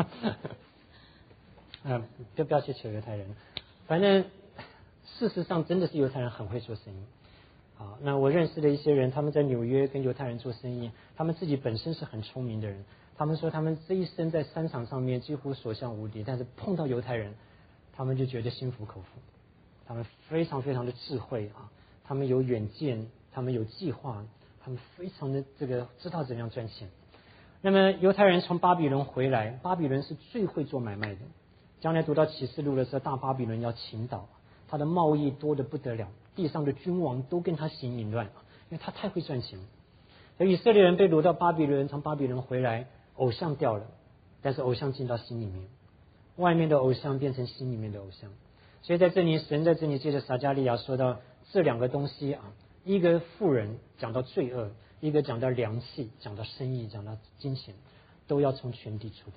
不要去求犹太人，反正事实上真的是犹太人很会做生意。好，那我认识的一些人，他们在纽约跟犹太人做生意，他们自己本身是很聪明的人。他们说他们这一生在商场上面几乎所向无敌，但是碰到犹太人，他们就觉得心服口服。他们非常非常的智慧啊，他们有远见，他们有计划，他们非常的知道怎样赚钱。那么犹太人从巴比伦回来，巴比伦是最会做买卖的。将来读到启示录的时候，大巴比伦要倾倒，他的贸易多得不得了，地上的君王都跟他行淫乱，因为他太会赚钱。所以以色列人被掳到巴比伦，从巴比伦回来，偶像掉了，但是偶像进到心里面，外面的偶像变成心里面的偶像。所以在这里，神在这里借着撒迦利亚说到这两个东西啊，一个妇人讲到罪恶，一个讲到良气，讲到生意，讲到金钱，都要从全地除掉。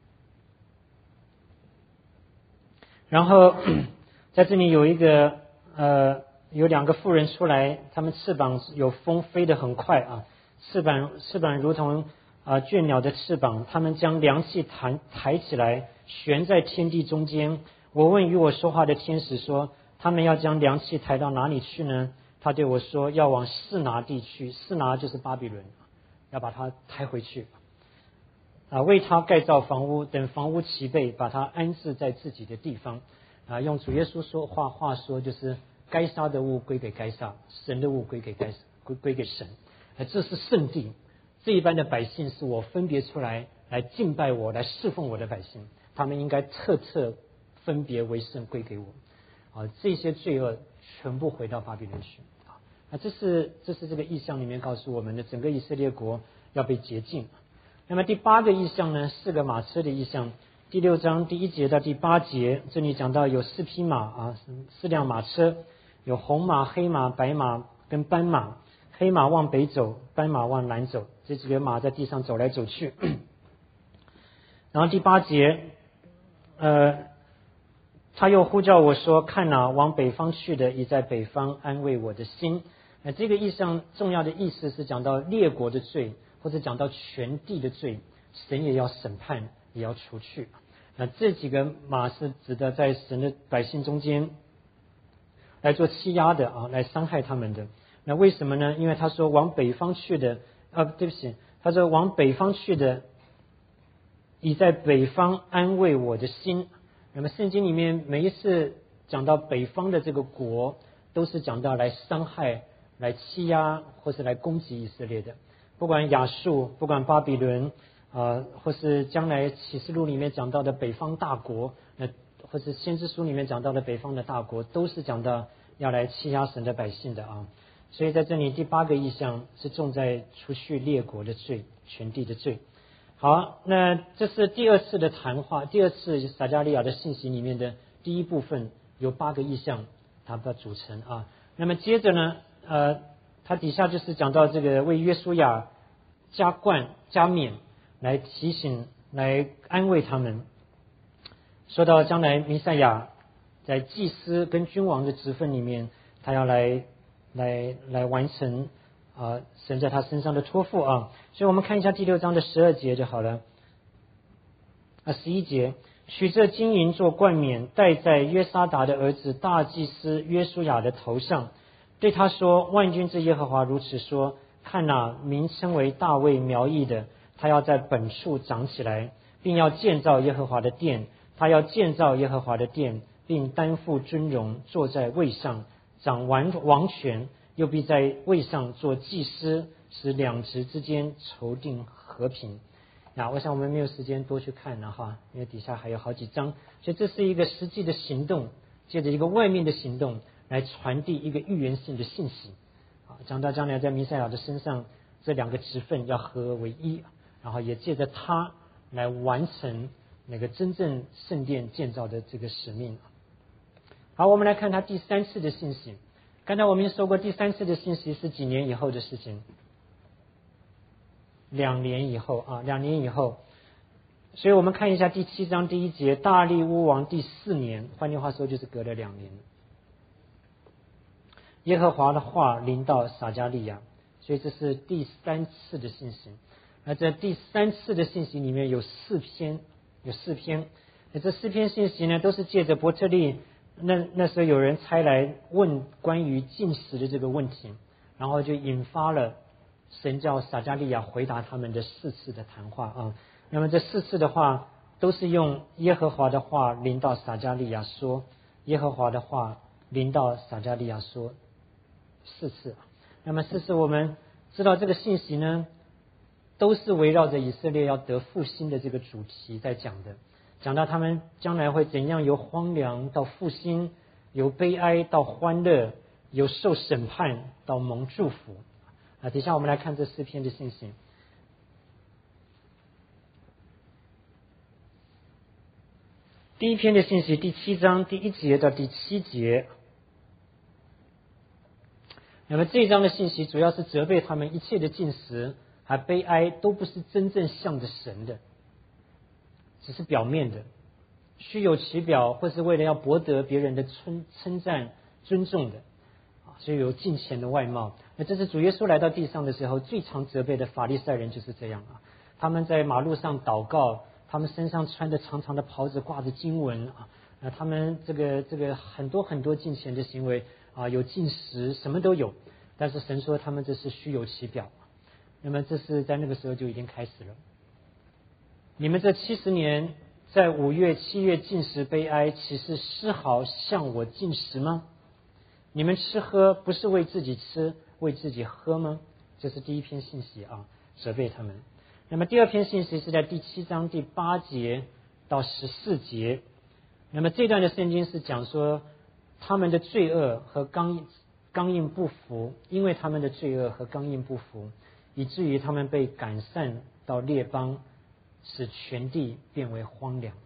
然后在这里有有两个妇人出来，他们翅膀有风，飞得很快啊，翅膀如同倦鸟的翅膀，他们将凉气抬起来，悬在天地中间。我问与我说话的天使说，他们要将凉气抬到哪里去呢？他对我说，要往示拿地去，示拿就是巴比伦，要把它抬回去为他盖造房屋，等房屋齐备，把他安置在自己的地方用主耶稣话说，就是该杀的物归给该杀，神的物归给神这是圣地，这一般的百姓是我分别出来敬拜我，来侍奉我的百姓，他们应该特分别为圣，归给我这些罪恶全部回到巴比伦去这是这个意象里面告诉我们的，整个以色列国要被洁净。那么第8个意象呢，4个马车的意象，第6章第1节到第8节，这里讲到有4匹马4辆马车，有红马、黑马、白马跟斑马，黑马往北走，斑马往南走，这几个马在地上走来走去。然后第8节他又呼叫我说，看往北方去的已在北方安慰我的心。这个意象重要的意思是讲到列国的罪，或者讲到全地的罪，神也要审判，也要除去。这几个马是指的在神的百姓中间来做欺压的来伤害他们的。那为什么呢？因为他说往北方去的他说往北方去的已在北方安慰我的心。那么圣经里面每一次讲到北方的这个国，都是讲到来伤害、来欺压或是来攻击以色列的。不管亚述，不管巴比伦或是将来启示录里面讲到的北方大国，或是先知书里面讲到的北方的大国，都是讲到要来欺压神的百姓的所以在这里第8个意象是重在除去列国的罪，全地的罪。好，那这是第2次的谈话，第2次撒迦利亚的信息里面的第一部分，有8个意象它的组成那么接着呢它底下就是讲到这个为约书亚加冠加冕，来提醒来安慰他们。说到将来弥赛亚在祭司跟君王的职分里面，他要来完成神在他身上的托付所以我们看一下第6章的12节就好了11节，取这金银做冠冕，戴在约沙达的儿子大祭司约书亚的头上，对他说，万军之耶和华如此说，看名称为大卫苗裔的，他要在本处长起来，并要建造耶和华的殿，他要建造耶和华的殿，并担负尊荣，坐在位上，掌王权，又必在位上做祭司，使两职之间筹定和平。我想我们没有时间多去看了因为底下还有好几章，所以这是一个实际的行动，借着一个外面的行动来传递一个预言性的信息讲到将来在弥赛亚的身上，这2个职分要合为一，然后也借着他来完成那个真正圣殿建造的这个使命。好，我们来看他第3次的信息。刚才我们说过，第3次的信息是几年以后的事情？2年以后2年以后。所以我们看一下第7章第1节，大利乌王第4年，换句话说就是隔了2年。 耶和华的话临到撒迦利亚，所以这是第3次的信息。而在第3次的信息里面有4篇，这4篇信息呢，都是借着伯特利那时候有人差来问关于禁食的这个问题，然后就引发了神叫撒迦利亚回答他们的4次的谈话啊。那么这4次的话都是用耶和华的话临到撒迦利亚说，耶和华的话临到撒迦利亚说4次。那么4次我们知道这个信息呢，都是围绕着以色列要得复兴的这个主题在讲的，讲到他们将来会怎样由荒凉到复兴，由悲哀到欢乐，由受审判到蒙祝福啊。等一下我们来看这4篇的信息。第一篇的信息，第7章第1节到第7节。那么这一章的信息主要是责备他们一切的禁食和悲哀都不是真正向着神的，只是表面的，虚有其表，或是为了要博得别人的称赞尊重的，所以有金钱的外貌。那这是主耶稣来到地上的时候最常责备的法利赛人就是这样啊。他们在马路上祷告，他们身上穿着长长的袍子，挂着经文啊，他们这个很多金钱的行为啊，有进食，什么都有。但是神说他们这是虚有其表。那么这是在那个时候就已经开始了。你们这70年在5月7月禁食悲哀，岂是丝毫向我禁食吗？你们吃喝不是为自己吃，为自己喝吗？这是第一篇信息啊，责备他们。那么第二篇信息是在第7章第8节到14节。那么这段的圣经是讲说他们的罪恶和刚硬不服，因为他们的罪恶和刚硬不服，以至于他们被赶散到列邦，使全地变为荒凉。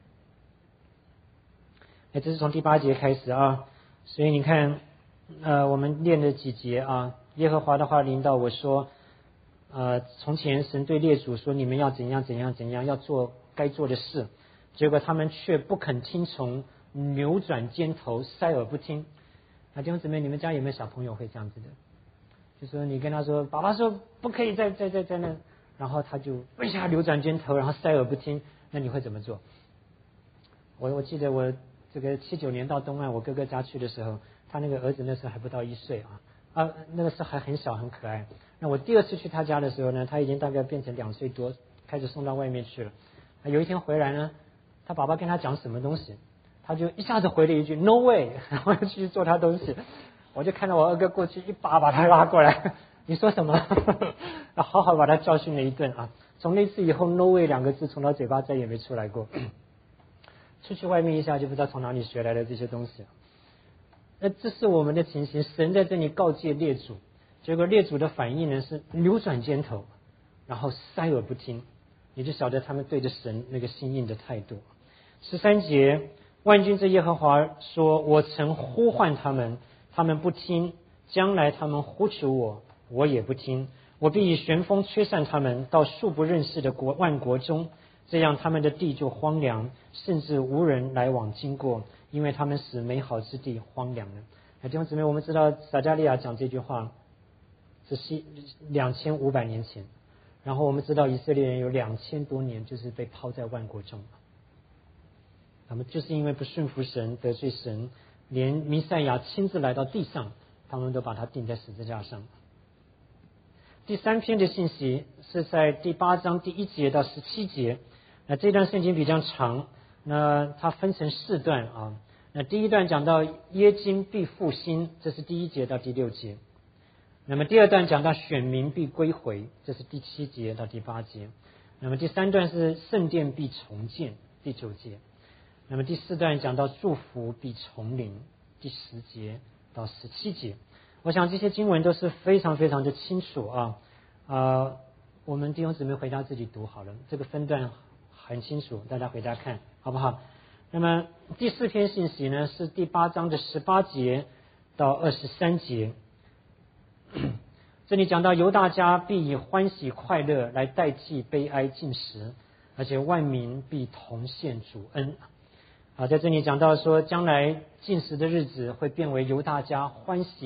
这是从第8节开始啊，所以你看我们念了几节啊，耶和华的话临到我说从前神对列祖说你们要怎样怎样怎样，要做该做的事，结果他们却不肯听从，扭转肩头，塞耳不听。弟兄姊妹，你们家有没有小朋友会这样子的？就说你跟他说爸爸说不可以在那，然后他就为啥扭转肩头，然后塞耳不听，那你会怎么做？我记得我这个79年到东岸我哥哥家去的时候，他那个儿子那时候还不到1岁那个时候还很小很可爱。那我第2次去他家的时候呢，他已经大概变成2岁多，开始送到外面去了。有一天回来呢，他爸爸跟他讲什么东西，他就一下子回了一句 No way， 然后就去做他东西。我就看到我二哥过去一把他拉过来，你说什么？好好把他教训了一顿啊！从那次以后 No way 2个字从他嘴巴再也没出来过。出去外面一下就不知道从哪里学来的这些东西。那这是我们的情形，神在这里告诫列祖，结果列祖的反应呢是扭转肩头，然后塞耳不听，你就晓得他们对着神那个心硬的态度。13节，万军之耶和华说，我曾呼唤他们，他们不听，将来他们呼求我，我也不听，我必以旋风吹散他们到素不认识的万国中，这样他们的地就荒凉，甚至无人来往经过，因为他们使美好之地荒凉了。弟兄姊妹，我们知道撒迦利亚讲这句话是2500年前，然后我们知道以色列人有2000多年就是被抛在万国中，他们就是因为不顺服神，得罪神，连弥赛亚亲自来到地上，他们都把他钉在十字架上。第3篇的信息是在第8章第1节到17节。那这段圣经比较长，那它分成4段啊。那第一段讲到耶金必复兴，这是第1节到第6节。那么第2段讲到选民必归回，这是第7节到第8节。那么第3段是圣殿必重建，第9节。那么第4段讲到祝福必重临，第10节到17节。我想这些经文都是非常非常的清楚啊。我们弟兄姊妹回家自己读好了，这个分段很清楚，大家回家看好不好？那么第4篇信息呢，是第8章的18节到23节。这里讲到犹大家必以欢喜快乐来代替悲哀禁食，而且万民必同献主恩。在这里讲到说，将来禁食的日子会变为犹大家欢喜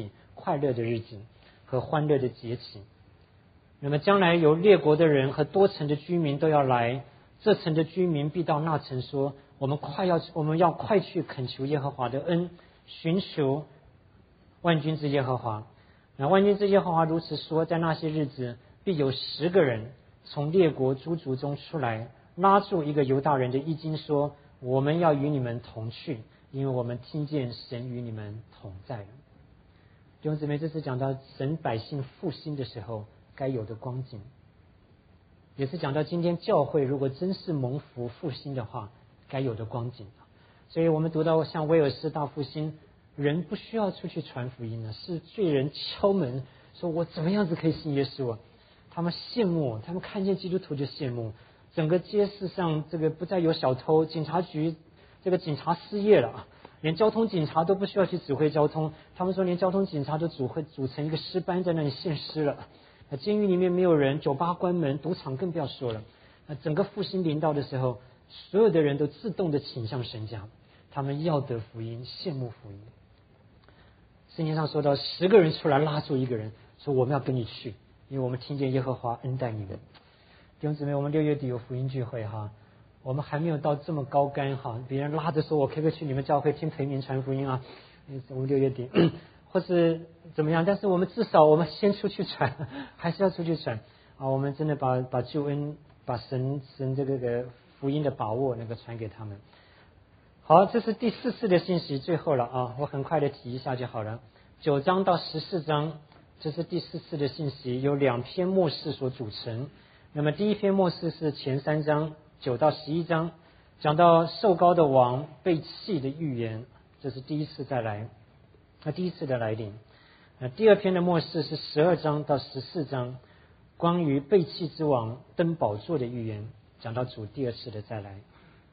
快乐的日子和欢乐的节期。那么将来有列国的人和多城的居民都要来，这城的居民必到那城说，我们要快去恳求耶和华的恩，寻求万军之耶和华。那万军之耶和华如此说，在那些日子必有10个人从列国诸族中出来，拉住一个犹大人的衣襟说，我们要与你们同去，因为我们听见神与你们同在了。弟兄姊妹，这是讲到神百姓复兴的时候该有的光景，也是讲到今天教会如果真是蒙福复兴的话该有的光景。所以我们读到像威尔士大复兴，人不需要出去传福音了，是罪人敲门说，我怎么样子可以信耶稣啊？他们羡慕，他们看见基督徒就羡慕。整个街市上这个不再有小偷，警察局这个警察失业了，连交通警察都不需要去指挥交通，他们说连交通警察都组成一个诗班在那里献诗了。监狱里面没有人，酒吧关门，赌场更不要说了。整个复兴临到的时候，所有的人都自动的倾向神家，他们要得福音，羡慕福音。圣经上说到10个人出来拉住一个人，说我们要跟你去，因为我们听见耶和华恩待你们。弟兄姊妹，我们6月底有福音聚会哈，我们还没有到这么高竿哈，别人拉着说我可不可以去你们教会听裴明传福音啊？我们6月底或是怎么样，但是我们至少我们先出去传，还是要出去传啊！我们真的把救恩，把神这个福音的把握那个传给他们。好，这是第4次的信息，最后了啊，我很快的提一下就好了。9章到14章，这是第4次的信息，由2篇末世所组成。那么第一篇末世是前3章9到11章，讲到受膏的王被弃的预言，这是第一次的来临。第二篇的末世是12章到14章，关于被弃之王登宝座的预言，讲到主第2次的再来。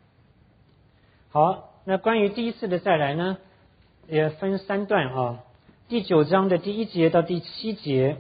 好，那关于第1次的再来呢，也分3段啊。第9章的第1节到第7节，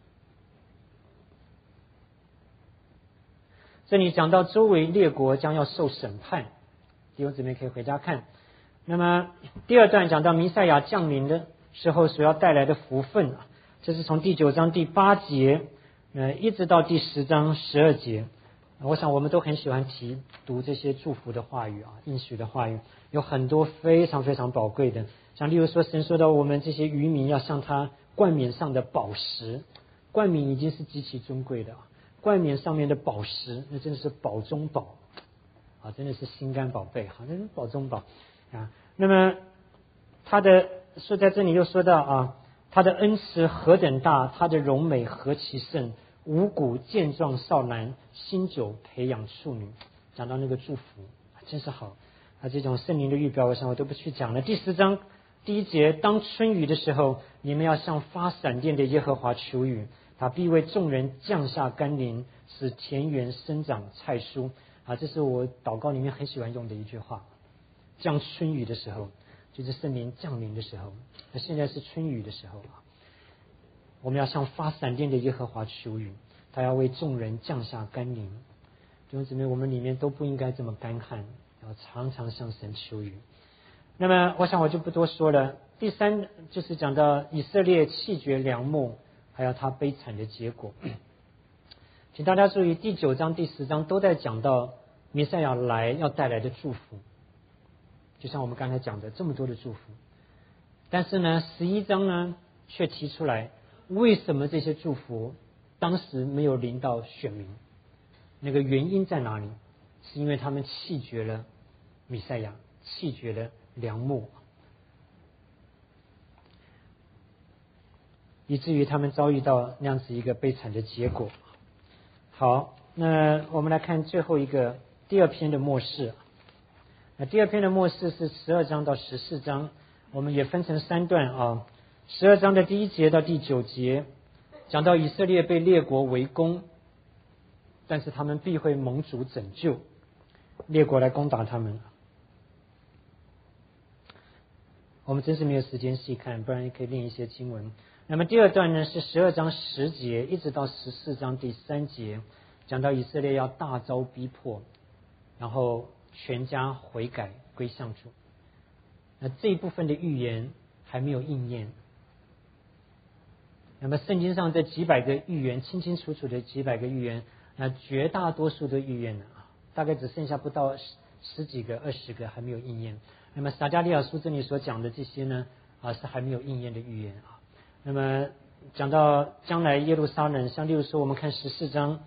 这里讲到周围列国将要受审判，弟兄姊妹可以回家看。那么第2段讲到弥赛亚降临的时候所要带来的福分，这是从第9章第8节一直到第10章12节。我想我们都很喜欢读这些祝福的话语啊，应许的话语，有很多非常非常宝贵的，像例如说神说到我们这些渔民要像他冠冕上的宝石，冠冕已经是极其尊贵的，冠冕上面的宝石那真的是宝中宝啊，真的是心肝宝贝，好像宝中宝啊。那么他的说在这里又说到啊，他的恩慈何等大，他的荣美何其盛，五谷健壮少男，新酒培养处女，讲到那个祝福真是好啊！这种圣灵的预表，我想我都不去讲了。第10章第1节，当春雨的时候，你们要向发闪电的耶和华求雨，他必为众人降下甘霖，使田园生长菜蔬啊！这是我祷告里面很喜欢用的一句话。降春雨的时候，就是圣灵降临的时候。那现在是春雨的时候啊，我们要向发闪电的耶和华求雨，他要为众人降下甘霖。弟兄姊妹，我们里面都不应该这么干旱，要常常向神求雨。那么我想我就不多说了。第3就是讲到以色列弃绝良木，还有他悲惨的结果。请大家注意，第9章第10章都在讲到弥赛亚来要带来的祝福，就像我们刚才讲的这么多的祝福。但是呢11章呢却提出来，为什么这些祝福当时没有临到选民？那个原因在哪里？是因为他们弃绝了弥赛亚，弃绝了良木，以至于他们遭遇到那样子一个悲惨的结果。好，那我们来看最后一个第2篇的末世。那第2篇的末世是12章到14章，我们也分成3段啊。12章的第1节到第9节，讲到以色列被列国围攻，但是他们必会蒙主拯救，列国来攻打他们。我们真是没有时间细看，不然也可以练一些经文。那么第2段呢是12章10节一直到14章第3节，讲到以色列要大遭逼迫，然后全家悔改归向主。那这一部分的预言还没有应验， 那么圣经上这几百个预言，清清楚楚的几百个预言，那绝大多数的预言呢，大概只剩下不到十几个、20个还没有应验。那么撒迦利亚书这里所讲的这些呢，是还没有应验的预言啊。那么讲到将来耶路撒冷，像例如说我们看14章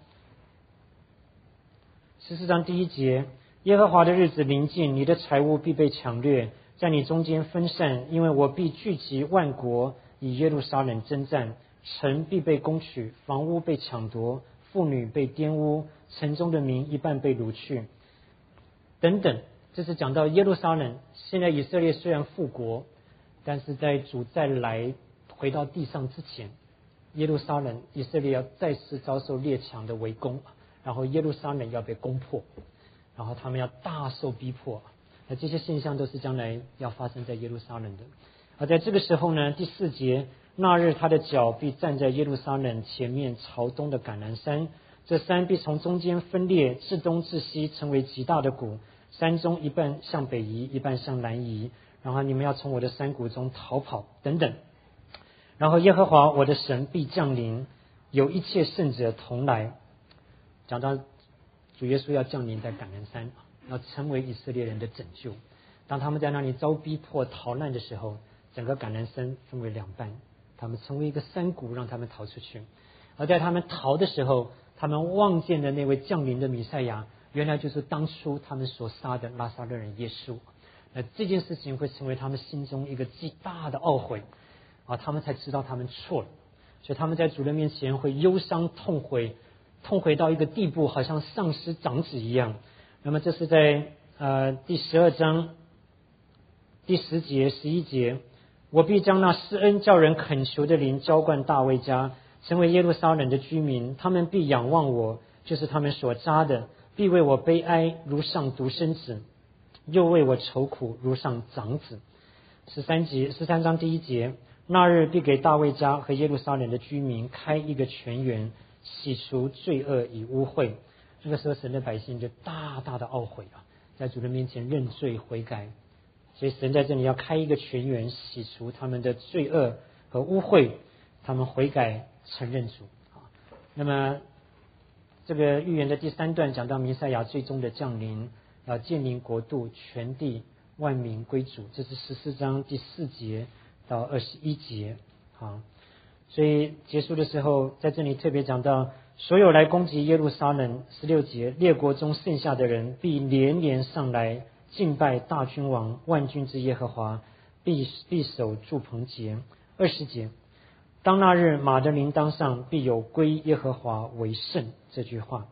第1节，耶和华的日子临近，你的财物必被抢掠，在你中间分散，因为我必聚集万国以耶路撒冷征战，城必被攻取，房屋被抢夺，妇女被玷污，城中的民一半被掳去，等等。这是讲到耶路撒冷。现在以色列虽然复国，但是在主再来回到地上之前，耶路撒冷以色列要再次遭受列强的围攻，然后耶路撒冷要被攻破，然后他们要大受逼迫。那这些现象都是将来要发生在耶路撒冷的。而在这个时候呢，第4节，那日他的脚必站在耶路撒冷前面朝东的橄榄山，这山必从中间分裂，自东至西成为极大的谷，山中一半向北移，一半向南移，然后你们要从我的山谷中逃跑等等。然后耶和华我的神必降临，有一切圣者同来。讲到主耶稣要降临在橄榄山，要成为以色列人的拯救。当他们在那里遭逼迫逃难的时候，整个橄榄山分为2半，他们成为一个山谷，让他们逃出去。而在他们逃的时候，他们望见的那位降临的弥赛亚，原来就是当初他们所杀的拉撒勒人耶稣。那这件事情会成为他们心中一个极大的懊悔啊，他们才知道他们错了，所以他们在主人面前会忧伤痛悔到一个地步，好像丧失长子一样。那么这是在第12章第10节、11节，我必将那施恩叫人恳求的灵浇灌大卫家，成为耶路撒冷的居民，他们必仰望我，就是他们所扎的，必为我悲哀，如上独生子，又为我愁苦，如上长子。13章第1节，那日必给大卫家和耶路撒冷的居民开一个泉源，洗除罪恶与污秽。这个时候神的百姓就大大的懊悔啊，在主的面前认罪悔改。所以神在这里要开一个泉源，洗除他们的罪恶和污秽，他们悔改承认主。那么这个预言的第3段讲到弥赛亚最终的降临，要建立国度，全地万民归主，这是14章第4节到21节。所以结束的时候在这里特别讲到，所有来攻击耶路撒冷，16节，列国中剩下的人必连连上来敬拜大君王万军之耶和华，必守住棚节。20节，当那日马的铃铛上必有归耶和华为圣这句话。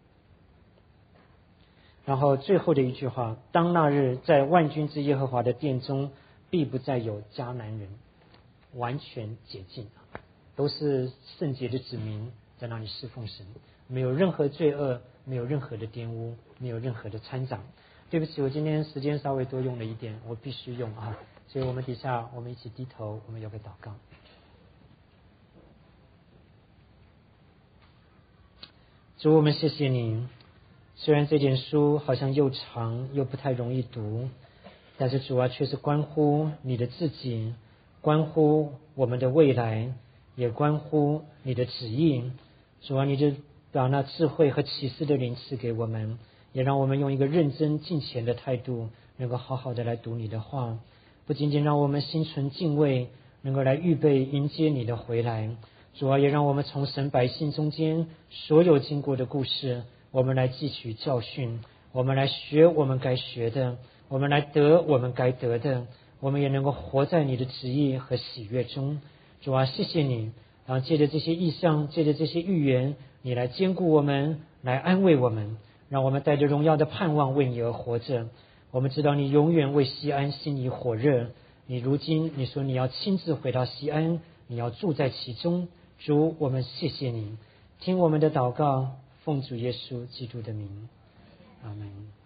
然后最后的一句话，当那日在万军之耶和华的殿中必不再有迦南人，完全洁净，都是圣洁的子民在那里侍奉神，没有任何罪恶，没有任何的玷污，没有任何的掺杂。对不起，我今天时间稍微多用了一点，我必须用啊。所以我们底下我们一起低头，我们有个祷告。主，我们谢谢你，虽然这点书好像又长又不太容易读，但是主啊，却是关乎你的自己，关乎我们的未来，也关乎你的旨意。主啊，你就把那智慧和启示的灵赐给我们，也让我们用一个认真敬虔的态度，能够好好的来读你的话，不仅仅让我们心存敬畏，能够来预备迎接你的回来。主啊，也让我们从神百姓中间所有经过的故事，我们来汲取教训，我们来学我们该学的，我们来得我们该得的，我们也能够活在你的旨意和喜悦中。主啊，谢谢你，然后借着这些意象，借着这些预言，你来坚固我们，来安慰我们，让我们带着荣耀的盼望为你而活着。我们知道你永远为西安心里火热，你如今你说你要亲自回到西安，你要住在其中。主，我们谢谢你，听我们的祷告，奉主耶稣基督的名，阿们。